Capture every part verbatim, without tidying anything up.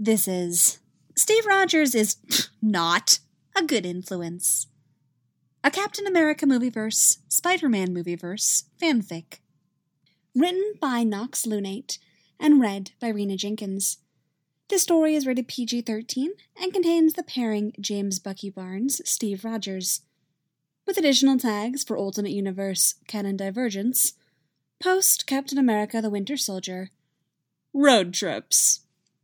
This is Steve Rogers is not a good influence. A Captain America movieverse, Spider-Man movieverse, fanfic. Written by Nox Lunate and read by Rena Jenkins. This story is rated P G thirteen and contains the pairing James Bucky Barnes, Steve Rogers, with additional tags for alternate universe canon divergence, post Captain America the Winter Soldier, road trips.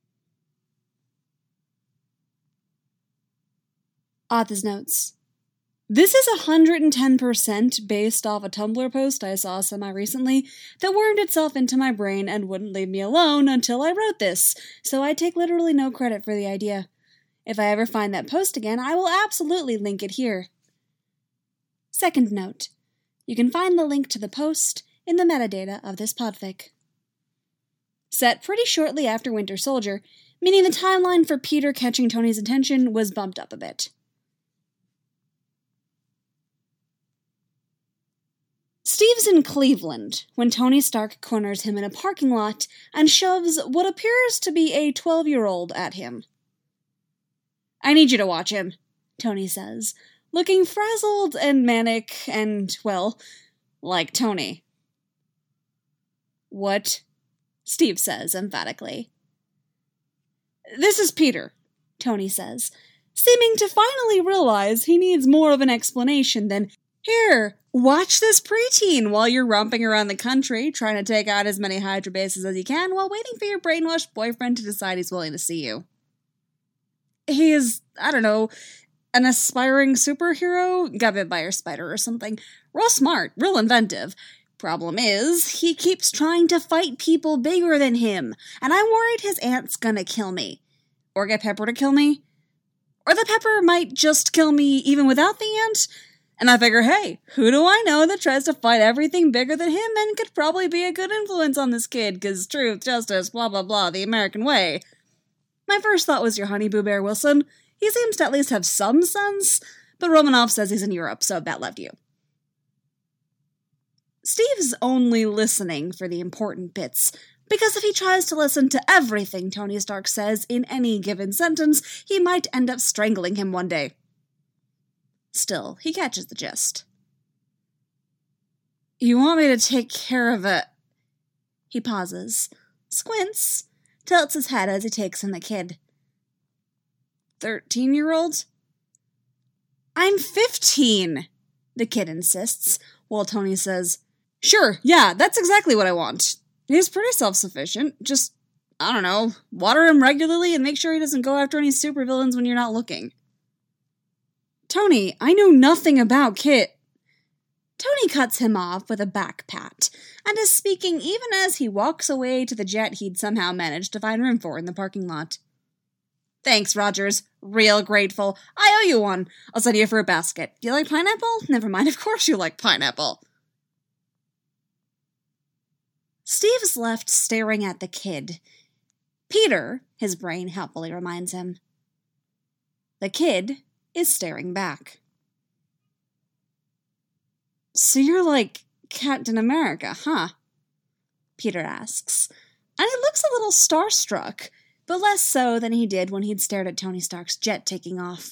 Author's notes. This is one hundred ten percent based off a Tumblr post I saw semi-recently that wormed itself into my brain and wouldn't leave me alone until I wrote this, so I take literally no credit for the idea. If I ever find that post again, I will absolutely link it here. Second note. You can find the link to the post in the metadata of this podfic. Set pretty shortly after Winter Soldier, meaning the timeline for Peter catching Tony's attention was bumped up a bit. Steve's in Cleveland when Tony Stark corners him in a parking lot and shoves what appears to be a twelve-year-old at him. "I need you to watch him," Tony says, looking frazzled and manic and, well, like Tony. "What?" Steve says emphatically. "This is Peter," Tony says, seeming to finally realize he needs more of an explanation than, "Here, watch this preteen while you're romping around the country, trying to take out as many Hydra bases as you can while waiting for your brainwashed boyfriend to decide he's willing to see you. He is, I don't know, an aspiring superhero, got bit by a spider or something. Real smart, real inventive. Problem is, he keeps trying to fight people bigger than him, and I'm worried his aunt's gonna kill me. Or get Pepper to kill me. Or the Pepper might just kill me even without the aunt. And I figure, hey, who do I know that tries to fight everything bigger than him and could probably be a good influence on this kid, cause truth, justice, blah blah blah, the American way. My first thought was your honey Boo Bear Wilson. He seems to at least have some sense, but Romanoff says he's in Europe, so that left you. Steve's only listening for the important bits, because if he tries to listen to everything Tony Stark says in any given sentence, he might end up strangling him one day. Still, he catches the gist. "You want me to take care of it?" He pauses, squints, tilts his head as he takes in the kid. Thirteen-year-old? "I'm fifteen, the kid insists, while Tony says, "Sure, yeah, that's exactly what I want. He's pretty self-sufficient. Just, I don't know, water him regularly and make sure he doesn't go after any supervillains when you're not looking." "Tony, I know nothing about Kit." Tony cuts him off with a back pat, and is speaking even as he walks away to the jet he'd somehow managed to find room for in the parking lot. "Thanks, Rogers. Real grateful. I owe you one. I'll send you for a basket. You like pineapple? Never mind, of course you like pineapple." Steve's left staring at the kid. Peter, his brain helpfully reminds him. The kid is staring back. "So you're like Captain America, huh?" Peter asks, and he looks a little starstruck, but less so than he did when he'd stared at Tony Stark's jet taking off.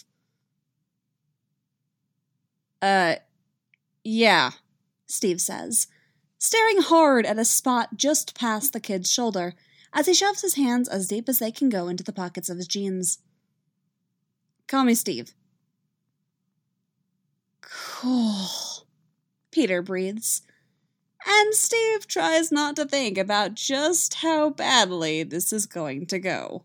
Uh, yeah, Steve says, staring hard at a spot just past the kid's shoulder as he shoves his hands as deep as they can go into the pockets of his jeans. "Call me Steve." "Cool," Peter breathes, and Steve tries not to think about just how badly this is going to go.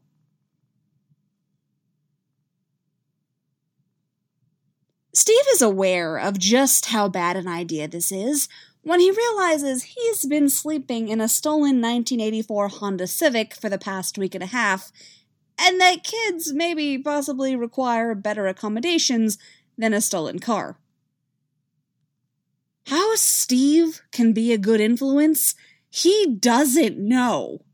Steve is aware of just how bad an idea this is when he realizes he's been sleeping in a stolen nineteen eighty-four Honda Civic for the past week and a half, and that kids maybe possibly require better accommodations than a stolen car. How Steve can be a good influence, he doesn't know.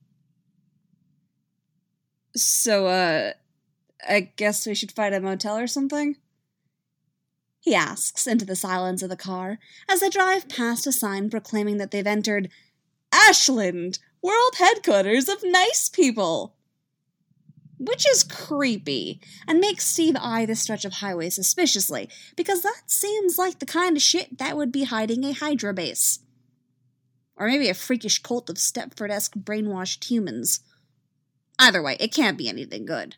"So, uh, I guess we should find a motel or something?" he asks into the silence of the car as they drive past a sign proclaiming that they've entered Ashland, world headquarters of nice people. which is creepy, and makes Steve eye the stretch of highway suspiciously, because that seems like the kind of shit that would be hiding a Hydra base. Or maybe a freakish cult of Stepford-esque brainwashed humans. Either way, it can't be anything good.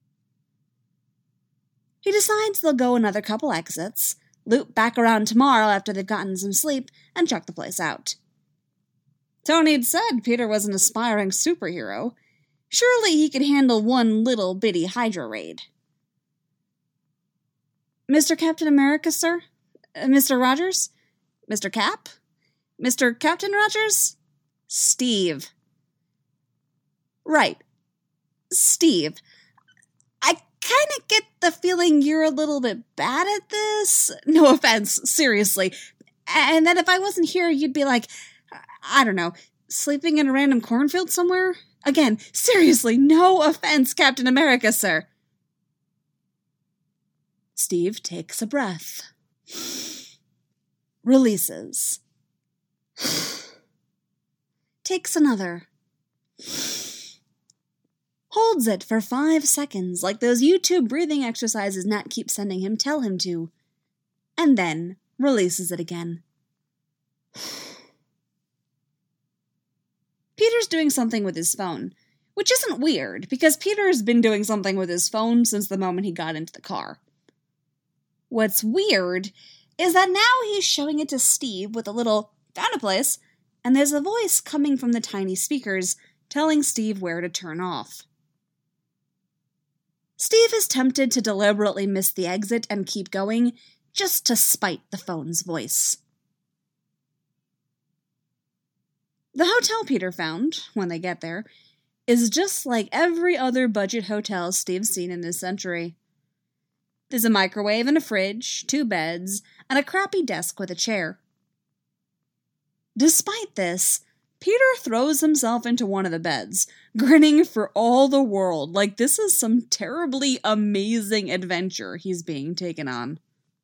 He decides they'll go another couple exits, loop back around tomorrow after they've gotten some sleep, and check the place out. Tony'd said Peter was an aspiring superhero. Surely he could handle one little bitty Hydra raid. Mister Captain America, sir? Uh, Mister Rogers? Mister Cap? Mister Captain Rogers? Steve. Right. Steve. I kind of get the feeling you're a little bit bad at this. No offense, seriously. And that if I wasn't here, you'd be like, I don't know, sleeping in a random cornfield somewhere? Again, seriously, no offense, Captain America, sir. Steve takes a breath. Releases. Takes another. Holds it for five seconds, like those YouTube breathing exercises Nat keeps sending him tell him to. And then releases it again. Peter's doing something with his phone, which isn't weird, because Peter's been doing something with his phone since the moment he got into the car. What's weird is that now he's showing it to Steve with a little, found a place, and there's a voice coming from the tiny speakers telling Steve where to turn off. Steve is tempted to deliberately miss the exit and keep going, just to spite the phone's voice. The hotel Peter found, when they get there, is just like every other budget hotel Steve's seen in this century. There's a microwave and a fridge, two beds, and a crappy desk with a chair. Despite this, Peter throws himself into one of the beds, grinning for all the world like this is some terribly amazing adventure he's being taken on.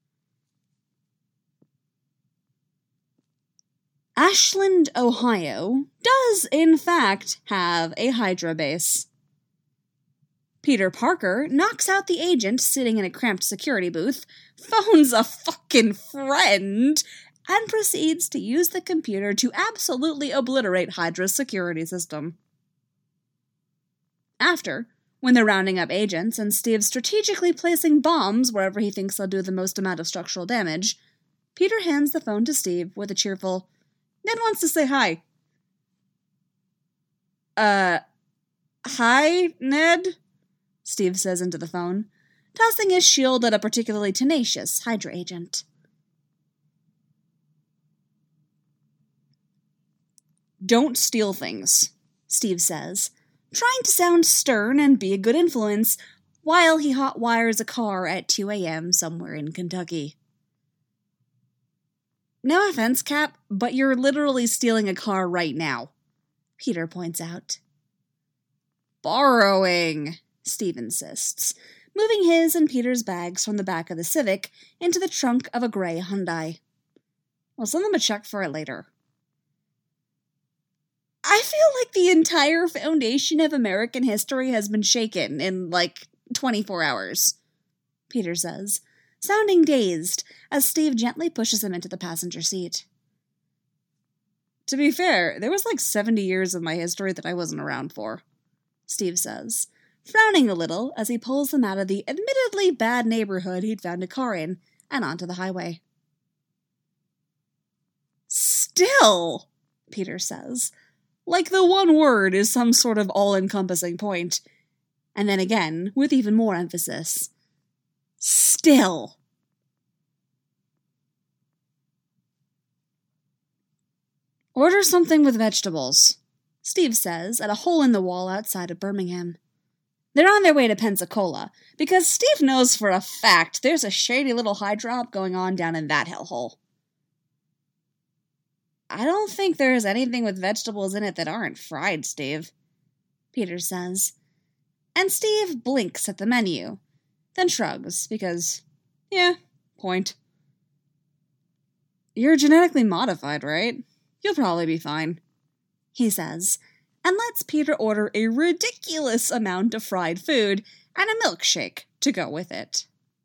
Ashland, Ohio, does in fact have a Hydra base. Peter Parker knocks out the agent sitting in a cramped security booth, phones a fucking friend, and proceeds to use the computer to absolutely obliterate Hydra's security system. After, when they're rounding up agents and Steve's strategically placing bombs wherever he thinks they'll do the most amount of structural damage, Peter hands the phone to Steve with a cheerful, Ned wants to say hi. Uh, hi, Ned? Steve says into the phone, tossing his shield at a particularly tenacious Hydra agent. Don't steal things, Steve says, trying to sound stern and be a good influence while he hot wires a car at two a.m. somewhere in Kentucky. No offense, Cap, but you're literally stealing a car right now, Peter points out. Borrowing, Steve insists, moving his and Peter's bags from the back of the Civic into the trunk of a gray Hyundai. We'll send them a check for it later. I feel like the entire foundation of American history has been shaken in, like, twenty-four hours, Peter says, sounding dazed as Steve gently pushes him into the passenger seat. To be fair, there was like seventy years of my history that I wasn't around for, Steve says, frowning a little as he pulls them out of the admittedly bad neighborhood he'd found a car in and onto the highway. Still, Peter says, like the one word is some sort of all-encompassing point. And then again, with even more emphasis. Still. Order something with vegetables, Steve says at a hole in the wall outside of Birmingham. They're on their way to Pensacola, because Steve knows for a fact there's a shady little Hydra op going on down in that hellhole. I don't think there's anything with vegetables in it that aren't fried, Steve, Peter says. And Steve blinks at the menu, then shrugs, because, yeah, point. You're genetically modified, right? You'll probably be fine, he says, and lets Peter order a ridiculous amount of fried food and a milkshake to go with it.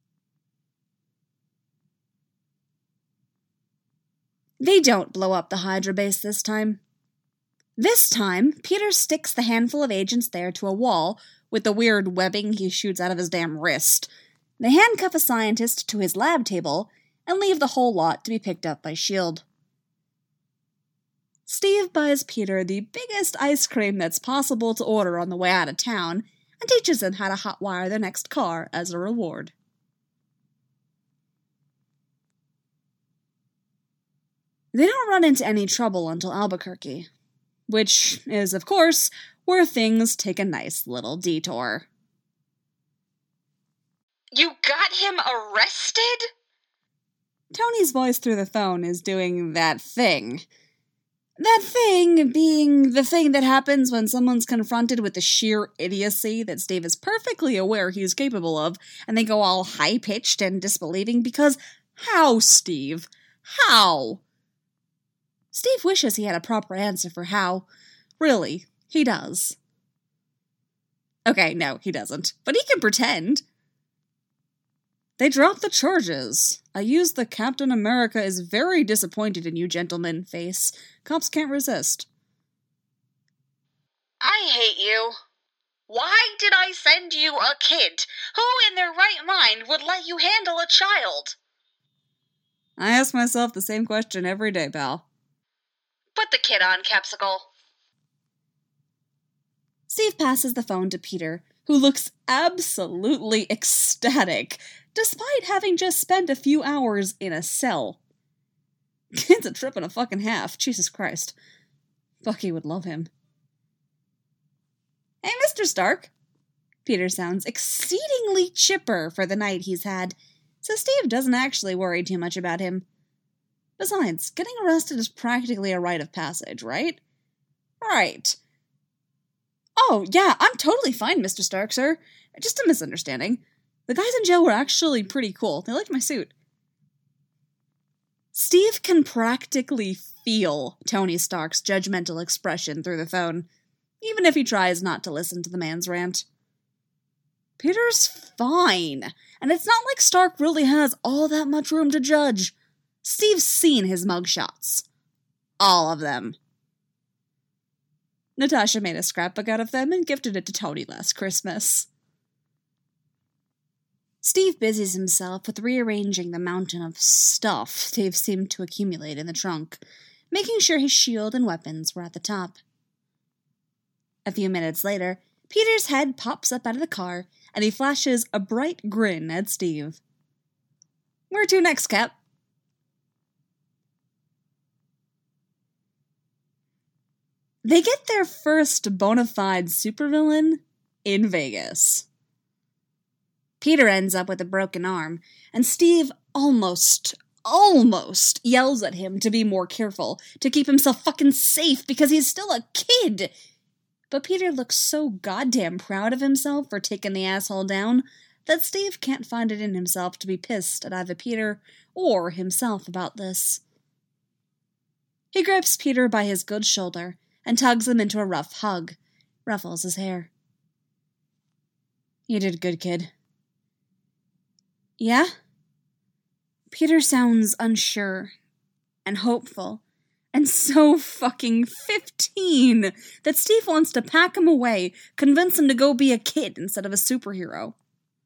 They don't blow up the Hydra base this time. This time, Peter sticks the handful of agents there to a wall with the weird webbing he shoots out of his damn wrist. They handcuff a scientist to his lab table and leave the whole lot to be picked up by S H I E L D. Steve buys Peter the biggest ice cream that's possible to order on the way out of town and teaches him how to hotwire their next car as a reward. They don't run into any trouble until Albuquerque, which is, of course, where things take a nice little detour. You got him arrested? Tony's voice through the phone is doing that thing. That thing being the thing that happens when someone's confronted with the sheer idiocy that Steve is perfectly aware he's capable of, and they go all high-pitched and disbelieving because, how, Steve? How? Steve wishes he had a proper answer for how. Really, he does. Okay, no, he doesn't. But he can pretend. They drop the charges. I use the Captain America is very disappointed in you gentlemen face. Cops can't resist. I hate you. Why did I send you a kid? Who in their right mind would let you handle a child? I ask myself the same question every day, pal. Put the kid on, Capsicle. Steve passes the phone to Peter, who looks absolutely ecstatic, despite having just spent a few hours in a cell. Kid's a trip and a fucking half, Jesus Christ. Bucky would love him. Hey, Mister Stark. Peter sounds exceedingly chipper for the night he's had, so Steve doesn't actually worry too much about him. Besides, getting arrested is practically a rite of passage, right? Right. Oh, yeah, I'm totally fine, Mister Stark, sir. Just a misunderstanding. The guys in jail were actually pretty cool. They liked my suit. Steve can practically feel Tony Stark's judgmental expression through the phone, even if he tries not to listen to the man's rant. Peter's fine, and it's not like Stark really has all that much room to judge. Steve's seen his mugshots. All of them. Natasha made a scrapbook out of them and gifted it to Tony last Christmas. Steve busies himself with rearranging the mountain of stuff they've seemed to accumulate in the trunk, making sure his shield and weapons were at the top. A few minutes later, Peter's head pops up out of the car, and he flashes a bright grin at Steve. Where to next, Cap? They get their first bona fide supervillain in Vegas. Peter ends up with a broken arm, and Steve almost, almost yells at him to be more careful, to keep himself fucking safe because he's still a kid. But Peter looks so goddamn proud of himself for taking the asshole down that Steve can't find it in himself to be pissed at either Peter or himself about this. He grips Peter by his good shoulder and tugs him into a rough hug, ruffles his hair. You did good, kid. Yeah? Peter sounds unsure and hopeful and so fucking fifteen that Steve wants to pack him away, convince him to go be a kid instead of a superhero.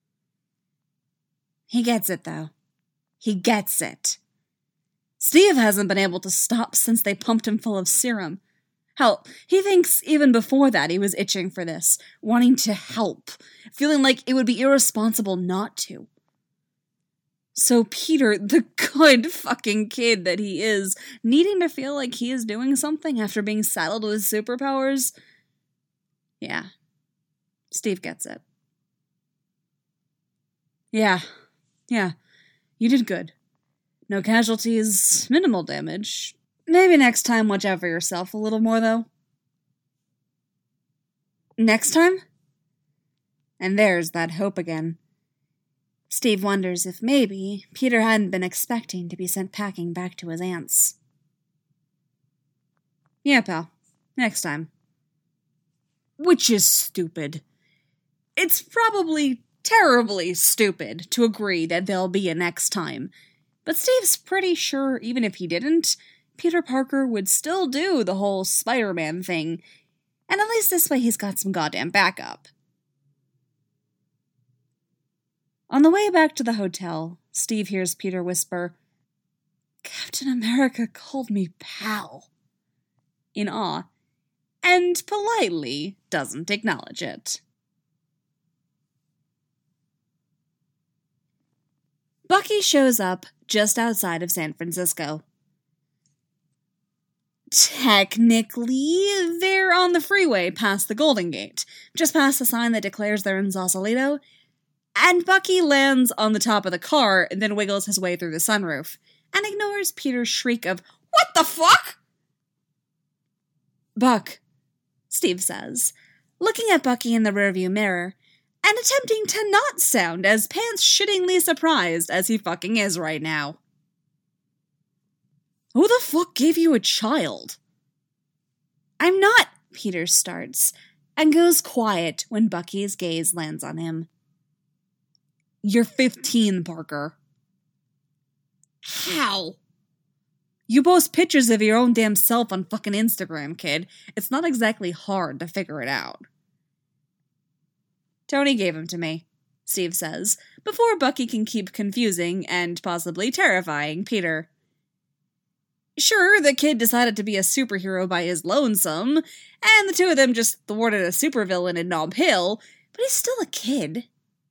He gets it, though. He gets it. Steve hasn't been able to stop since they pumped him full of serum. Hell, he thinks even before that he was itching for this, wanting to help, feeling like it would be irresponsible not to. So Peter, the good fucking kid that he is, needing to feel like he is doing something after being saddled with superpowers? Yeah. Steve gets it. Yeah. Yeah. You did good. No casualties, minimal damage. Maybe next time watch out for yourself a little more, though. Next time? And there's that hope again. Steve wonders if maybe Peter hadn't been expecting to be sent packing back to his aunt's. Yeah, pal. Next time. Which is stupid. It's probably terribly stupid to agree that there'll be a next time, but Steve's pretty sure even if he didn't, Peter Parker would still do the whole Spider-Man thing, and at least this way he's got some goddamn backup. On the way back to the hotel, Steve hears Peter whisper, "Captain America called me pal," in awe, and politely doesn't acknowledge it. Bucky shows up just outside of San Francisco. Technically, they're on the freeway past the Golden Gate, just past the sign that declares they're in Sausalito, and Bucky lands on the top of the car and then wiggles his way through the sunroof, and ignores Peter's shriek of, "What the fuck?" "Buck," Steve says, looking at Bucky in the rearview mirror, and attempting to not sound as pants-shittingly surprised as he fucking is right now. "Who the fuck gave you a child?" "I'm not," Peter starts, and goes quiet when Bucky's gaze lands on him. "You're fifteen, Parker." "How?" "You post pictures of your own damn self on fucking Instagram, kid. It's not exactly hard to figure it out." "Tony gave him to me," Steve says, before Bucky can keep confusing and possibly terrifying Peter. Sure, the kid decided to be a superhero by his lonesome, and the two of them just thwarted a supervillain in Nob Hill, but he's still a kid.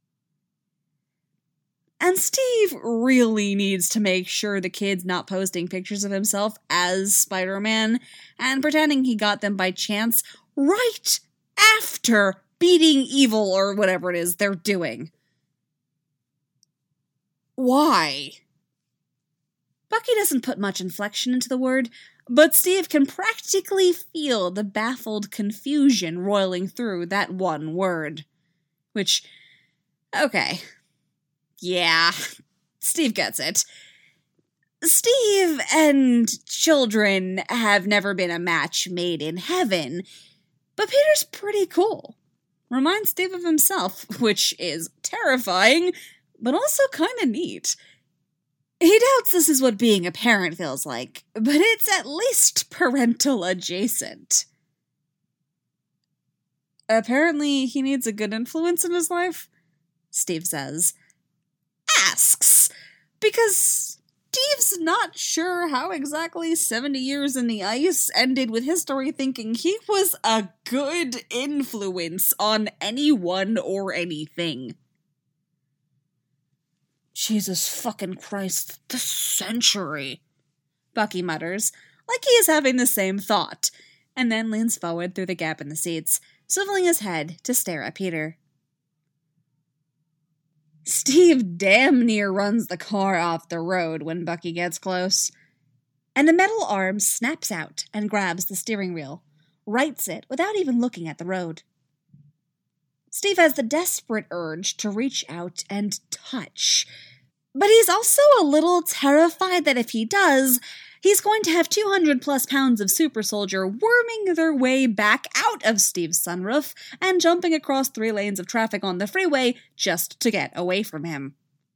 And Steve really needs to make sure the kid's not posting pictures of himself as Spider-Man and pretending he got them by chance right after beating evil or whatever it is they're doing. Why? Bucky doesn't put much inflection into the word, but Steve can practically feel the baffled confusion roiling through that one word. Which, okay. Yeah, Steve gets it. Steve and children have never been a match made in heaven, but Peter's pretty cool. Reminds Steve of himself, which is terrifying, but also kind of neat. He doubts this is what being a parent feels like, but it's at least parental adjacent. Apparently, he needs a good influence in his life, Steve says. Asks, because Steve's not sure how exactly seventy years in the ice ended with history thinking he was a good influence on anyone or anything. Jesus fucking Christ, the century, Bucky mutters, like he is having the same thought, and then leans forward through the gap in the seats, swiveling his head to stare at Peter. Steve damn near runs the car off the road when Bucky gets close, and the metal arm snaps out and grabs the steering wheel, rights it without even looking at the road. Steve has the desperate urge to reach out and touch, but he's also a little terrified that if he does, he's going to have two hundred plus pounds of super soldier worming their way back out of Steve's sunroof and jumping across three lanes of traffic on the freeway just to get away from him.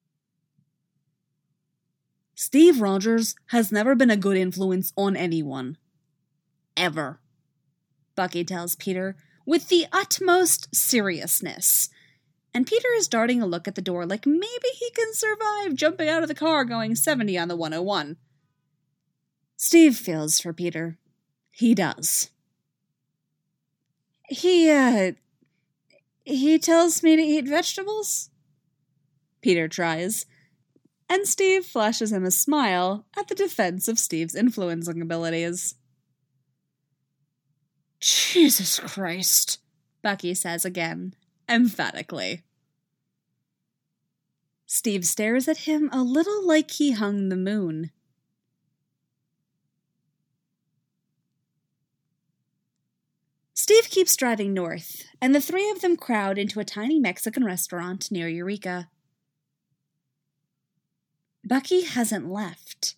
Steve Rogers has never been a good influence on anyone. Ever. Bucky tells Peter with the utmost seriousness. And Peter is darting a look at the door like maybe he can survive jumping out of the car going seventy on the one oh one. Steve feels for Peter. He does. He, uh, he tells me to eat vegetables? Peter tries, and Steve flashes him a smile at the defense of Steve's influencing abilities. Jesus Christ, Bucky says again, emphatically. Steve stares at him a little like he hung the moon. Steve keeps driving north, and the three of them crowd into a tiny Mexican restaurant near Eureka. Bucky hasn't left.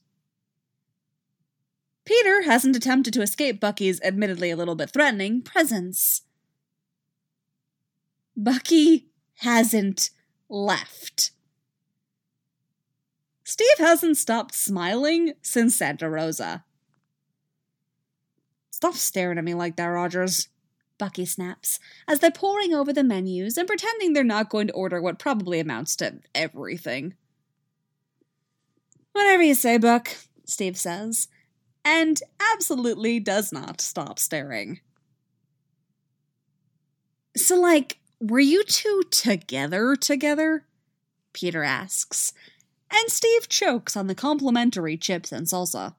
Peter hasn't attempted to escape Bucky's admittedly a little bit threatening presence. Bucky hasn't left. Steve hasn't stopped smiling since Santa Rosa. Stop staring at me like that, Rogers, Bucky snaps, as they're poring over the menus and pretending they're not going to order what probably amounts to everything. Whatever you say, Buck, Steve says, and absolutely does not stop staring. So, like, were you two together together? Peter asks, and Steve chokes on the complimentary chips and salsa.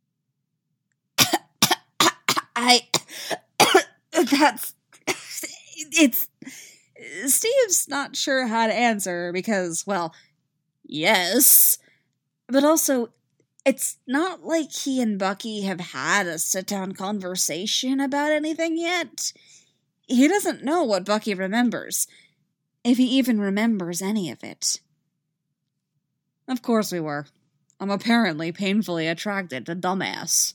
I... That's... It's... Steve's not sure how to answer because, well, yes. But also, it's not like he and Bucky have had a sit-down conversation about anything yet. He doesn't know what Bucky remembers, if he even remembers any of it. Of course we were. I'm apparently painfully attracted to dumbass.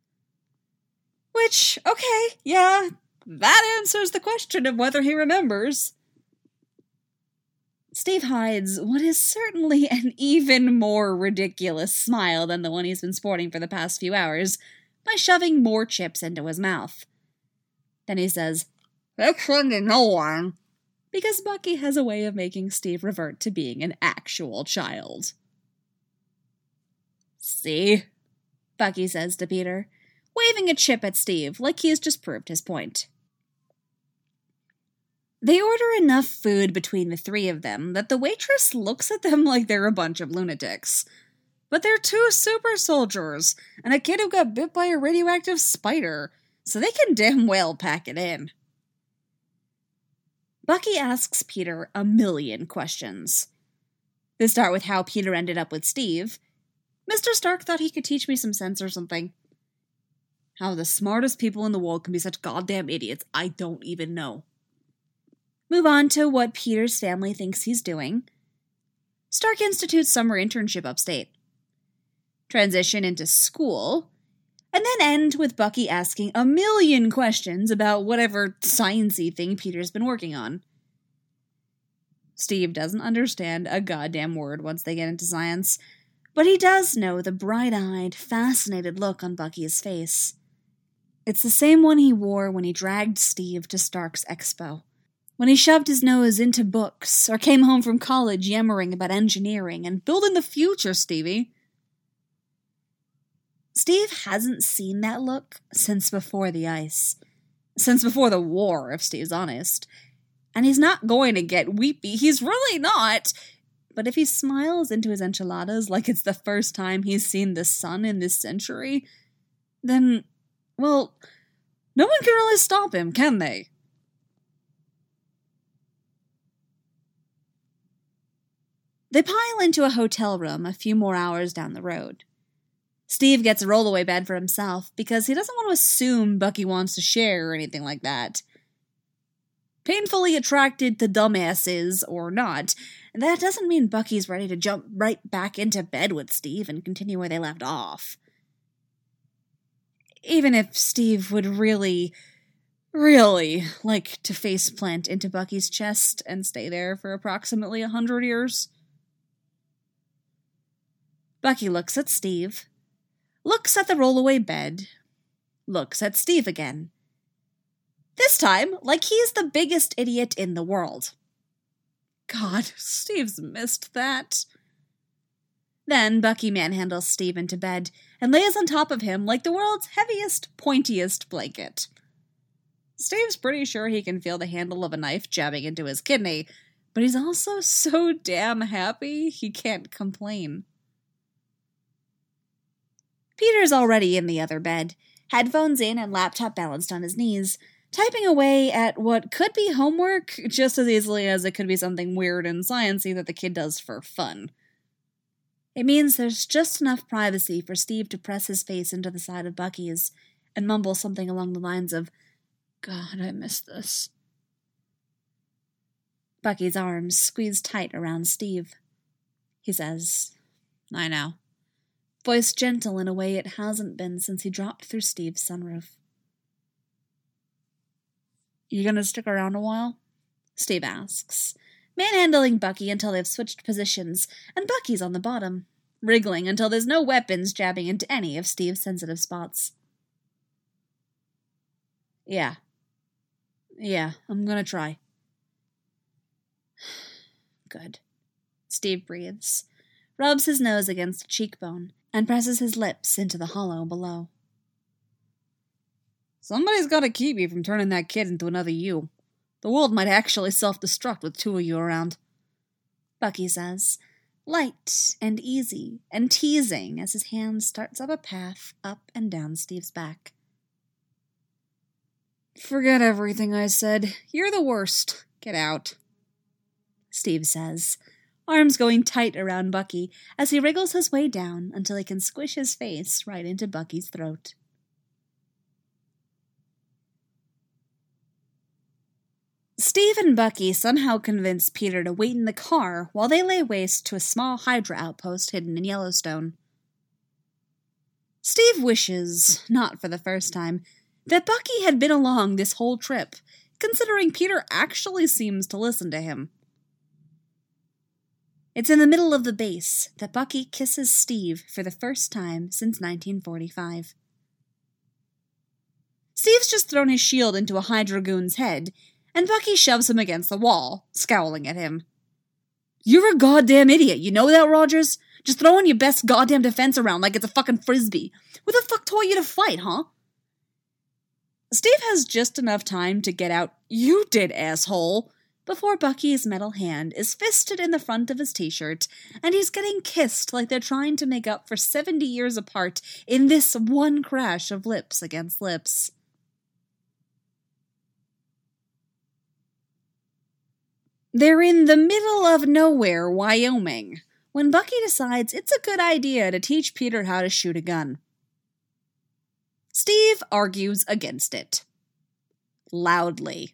Which, okay, yeah, that answers the question of whether he remembers. Steve hides what is certainly an even more ridiculous smile than the one he's been sporting for the past few hours by shoving more chips into his mouth. Then he says, "Actually, no one," because Bucky has a way of making Steve revert to being an actual child. "See?" Bucky says to Peter, waving a chip at Steve like he has just proved his point. They order enough food between the three of them that the waitress looks at them like they're a bunch of lunatics. But they're two super soldiers and a kid who got bit by a radioactive spider, so they can damn well pack it in. Bucky asks Peter a million questions. They start with how Peter ended up with Steve. Mister Stark thought he could teach me some sense or something. How the smartest people in the world can be such goddamn idiots, I don't even know. Move on to what Peter's family thinks he's doing. Stark institutes summer internship upstate. Transition into school. And then end with Bucky asking a million questions about whatever science-y thing Peter's been working on. Steve doesn't understand a goddamn word once they get into science, but he does know the bright-eyed, fascinated look on Bucky's face. It's the same one he wore when he dragged Steve to Stark's expo. When he shoved his nose into books, or came home from college yammering about engineering and building the future, Stevie. Steve hasn't seen that look since before the ice. Since before the war, if Steve's honest. And he's not going to get weepy. He's really not. But if he smiles into his enchiladas like it's the first time he's seen the sun in this century, then, well, no one can really stop him, can they? They pile into a hotel room a few more hours down the road. Steve gets a rollaway bed for himself because he doesn't want to assume Bucky wants to share or anything like that. Painfully attracted to dumbasses or not, that doesn't mean Bucky's ready to jump right back into bed with Steve and continue where they left off. Even if Steve would really, really like to faceplant into Bucky's chest and stay there for approximately a hundred years. Bucky looks at Steve, looks at the rollaway bed, looks at Steve again. This time, like he's the biggest idiot in the world. God, Steve's missed that. Then Bucky manhandles Steve into bed and lays on top of him like the world's heaviest, pointiest blanket. Steve's pretty sure he can feel the handle of a knife jabbing into his kidney, but he's also so damn happy he can't complain. Peter's already in the other bed, headphones in and laptop balanced on his knees, typing away at what could be homework just as easily as it could be something weird and sciencey that the kid does for fun. It means there's just enough privacy for Steve to press his face into the side of Bucky's and mumble something along the lines of, "God, I miss this." Bucky's arms squeeze tight around Steve. He says, "I know." Voice gentle in a way it hasn't been since he dropped through Steve's sunroof. "You gonna stick around a while?" Steve asks, manhandling Bucky until they've switched positions, and Bucky's on the bottom, wriggling until there's no weapons jabbing into any of Steve's sensitive spots. Yeah. Yeah, I'm gonna try. Good. Steve breathes, rubs his nose against a cheekbone, and presses his lips into the hollow below. Somebody's gotta keep you from turning that kid into another you. The world might actually self-destruct with two of you around. Bucky says, light and easy and teasing as his hand starts up a path up and down Steve's back. Forget everything I said. You're the worst. Get out. Steve says, arms going tight around Bucky as he wriggles his way down until he can squish his face right into Bucky's throat. Steve and Bucky somehow convince Peter to wait in the car while they lay waste to a small Hydra outpost hidden in Yellowstone. Steve wishes, not for the first time, that Bucky had been along this whole trip, considering Peter actually seems to listen to him. It's in the middle of the base that Bucky kisses Steve for the first time since nineteen forty-five. Steve's just thrown his shield into a Hydra goon's head, and Bucky shoves him against the wall, scowling at him. You're a goddamn idiot, you know that, Rogers? Just throwing your best goddamn defense around like it's a fucking frisbee. Who the fuck taught you to fight, huh? Steve has just enough time to get out, you did, asshole, before Bucky's metal hand is fisted in the front of his t-shirt, and he's getting kissed like they're trying to make up for seventy years apart in this one crash of lips against lips. They're in the middle of nowhere, Wyoming, when Bucky decides it's a good idea to teach Peter how to shoot a gun. Steve argues against it. Loudly.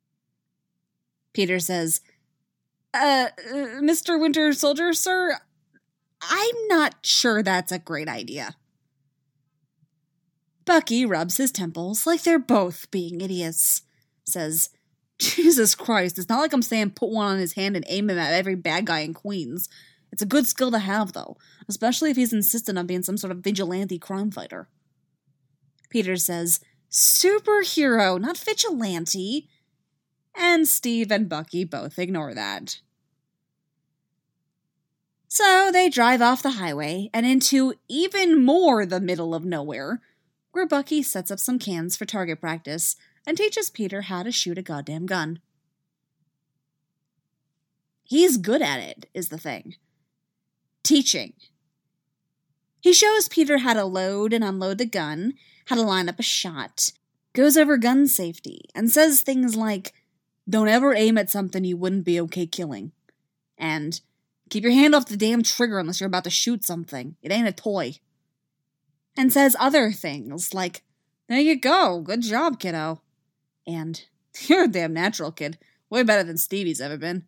Peter says, uh, uh, Mister Winter Soldier, sir, I'm not sure that's a great idea. Bucky rubs his temples like they're both being idiots. Says, Jesus Christ, it's not like I'm saying put one on his hand and aim him at every bad guy in Queens. It's a good skill to have, though, especially if he's insistent on being some sort of vigilante crime fighter. Peter says, superhero, not vigilante. And Steve and Bucky both ignore that. So they drive off the highway and into even more the middle of nowhere, where Bucky sets up some cans for target practice and teaches Peter how to shoot a goddamn gun. He's good at it, is the thing. Teaching. He shows Peter how to load and unload the gun, how to line up a shot, goes over gun safety, and says things like, don't ever aim at something you wouldn't be okay killing. And, keep your hand off the damn trigger unless you're about to shoot something. It ain't a toy. And says other things like, there you go, good job, kiddo. And, you're a damn natural, kid. Way better than Stevie's ever been.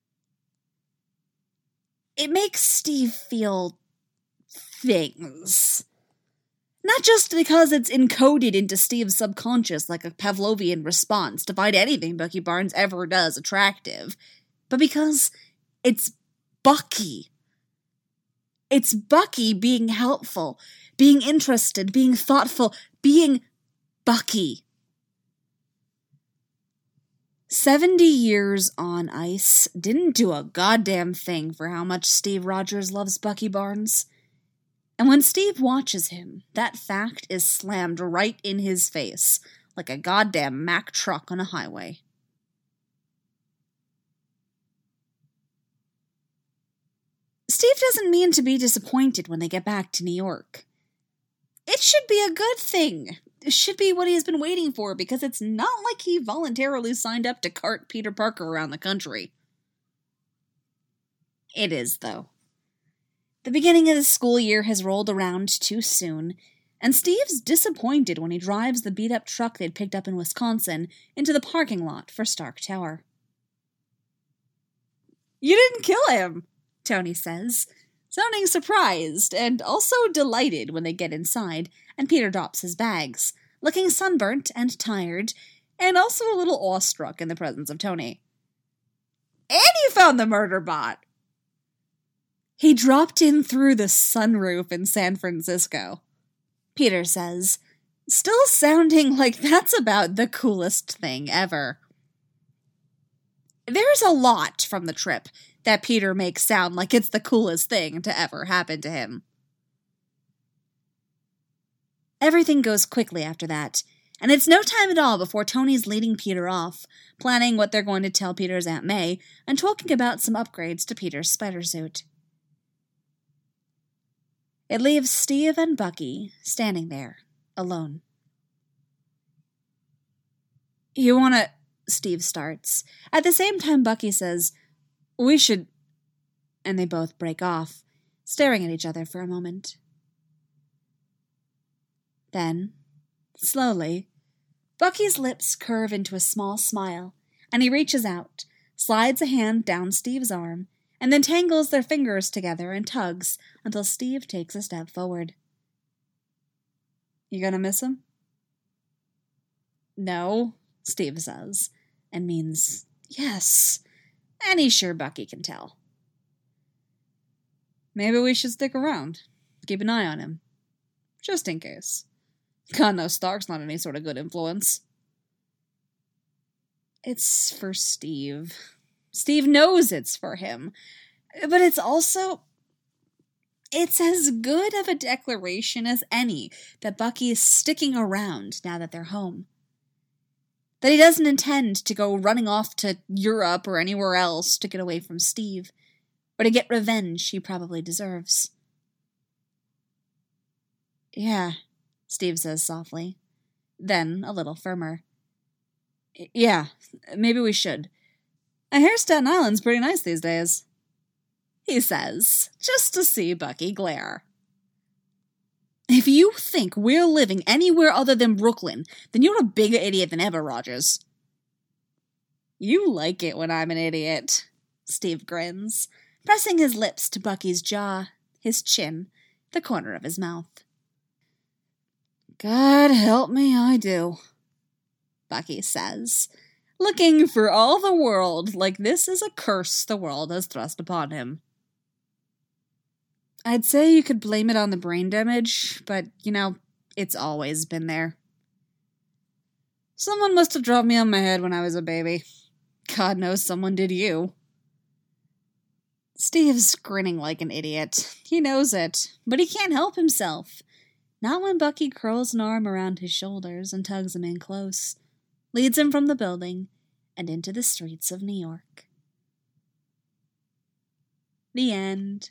It makes Steve feel things. Not just because it's encoded into Steve's subconscious like a Pavlovian response to find anything Bucky Barnes ever does attractive, but because it's Bucky. It's Bucky being helpful, being interested, being thoughtful, being Bucky. Seventy years on ice didn't do a goddamn thing for how much Steve Rogers loves Bucky Barnes. And when Steve watches him, that fact is slammed right in his face, like a goddamn Mack truck on a highway. Steve doesn't mean to be disappointed when they get back to New York. It should be a good thing. It should be what he has been waiting for, because it's not like he voluntarily signed up to cart Peter Parker around the country. It is, though. The beginning of the school year has rolled around too soon, and Steve's disappointed when he drives the beat-up truck they'd picked up in Wisconsin into the parking lot for Stark Tower. You didn't kill him, Tony says, sounding surprised and also delighted when they get inside, and Peter drops his bags, looking sunburnt and tired, and also a little awestruck in the presence of Tony. And you found the murder bot. He dropped in through the sunroof in San Francisco. Peter says, still sounding like that's about the coolest thing ever. There's a lot from the trip that Peter makes sound like it's the coolest thing to ever happen to him. Everything goes quickly after that, and it's no time at all before Tony's leading Peter off, planning what they're going to tell Peter's Aunt May, and talking about some upgrades to Peter's spider suit. It leaves Steve and Bucky standing there, alone. You wanna... Steve starts. At the same time, Bucky says, we should... And they both break off, staring at each other for a moment. Then, slowly, Bucky's lips curve into a small smile, and he reaches out, slides a hand down Steve's arm, and then tangles their fingers together and tugs until Steve takes a step forward. You gonna miss him? No, Steve says, and means yes, and he's sure Bucky can tell. Maybe we should stick around, keep an eye on him, just in case. God knows Stark's not any sort of good influence. It's for Steve. Steve knows it's for him. But it's also... It's as good of a declaration as any that Bucky is sticking around now that they're home. That he doesn't intend to go running off to Europe or anywhere else to get away from Steve, or to get revenge he probably deserves. Yeah, Steve says softly, then a little firmer. Yeah, maybe we should. I hear Staten Island's pretty nice these days, he says, just to see Bucky glare. If you think we're living anywhere other than Brooklyn, then you're a bigger idiot than ever, Rogers. You like it when I'm an idiot, Steve grins, pressing his lips to Bucky's jaw, his chin, the corner of his mouth. God help me, I do, Bucky says, looking for all the world like this is a curse the world has thrust upon him. I'd say you could blame it on the brain damage, but, you know, it's always been there. Someone must have dropped me on my head when I was a baby. God knows someone did you. Steve's grinning like an idiot. He knows it, but he can't help himself. Not when Bucky curls an arm around his shoulders and tugs him in close, leads him from the building and into the streets of New York. The end.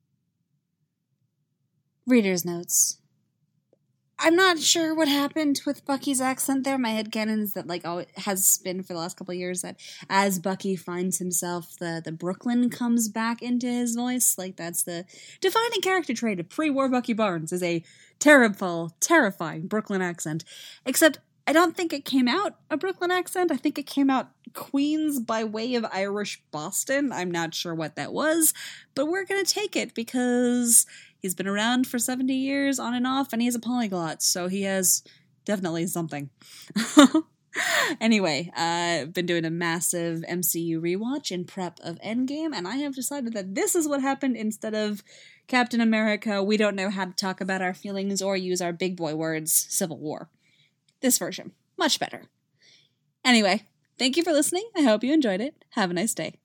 Reader's notes. I'm not sure what happened with Bucky's accent there. My headcanon is that, like, oh, it has been for the last couple of years that as Bucky finds himself, the, the Brooklyn comes back into his voice. Like, that's the defining character trait of pre-war Bucky Barnes, is a terrible, terrifying Brooklyn accent. Except, I don't think it came out a Brooklyn accent. I think it came out Queens by way of Irish Boston. I'm not sure what that was, but we're gonna take it because he's been around for seventy years on and off, and he's a polyglot, so he has definitely something. Anyway, I've uh, been doing a massive M C U rewatch in prep of Endgame, and I have decided that this is what happened instead of Captain America, we don't know how to talk about our feelings or use our big boy words, Civil War. This version, much better. Anyway, thank you for listening. I hope you enjoyed it. Have a nice day.